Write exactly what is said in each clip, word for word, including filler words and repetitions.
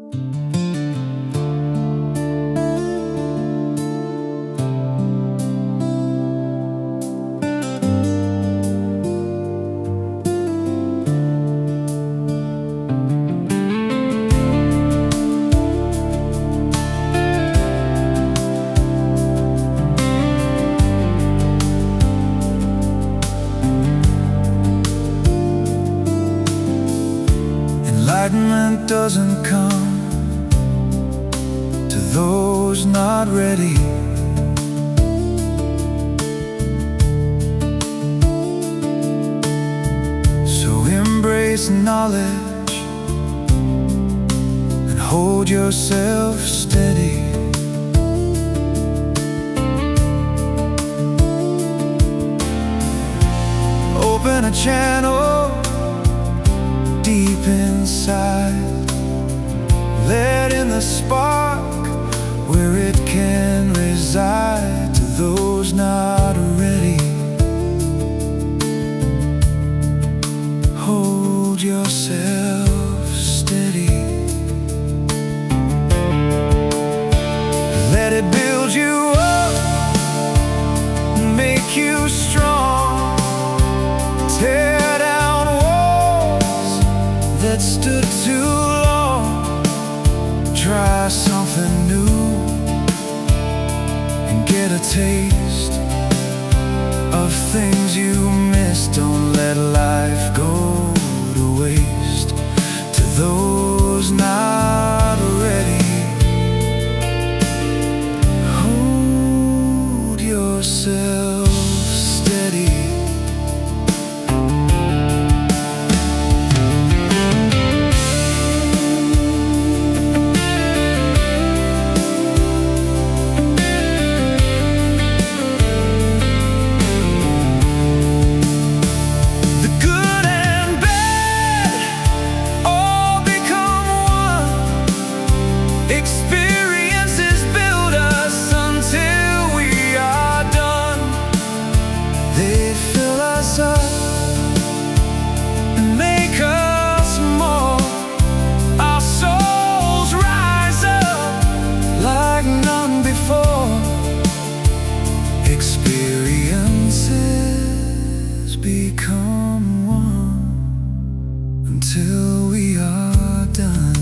Enlightenment doesn't come to those not ready. So embrace knowledge and hold yourself steady. Open a channel deep inside, let in the spark where it can reside. To those not ready, hold yourself steady. Let it build you up, make you strong. Tear that stood too long. Try something new and get a taste of things you missed. Don't let life go to waste. To those not ready, hold yourself steady. Experiences build us until we are done. They fill us up and make us more. Our souls rise up like none before. Experiences become one until we are done.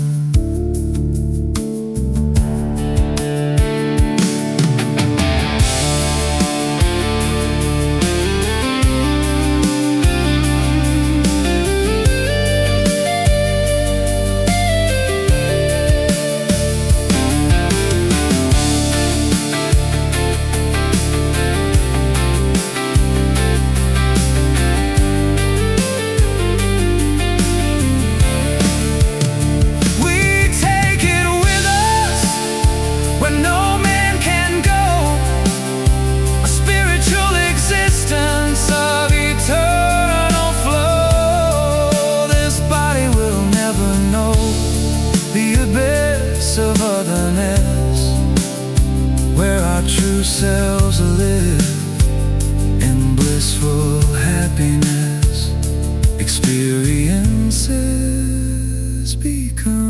Of otherness, where our true selves live in blissful happiness. Experiences become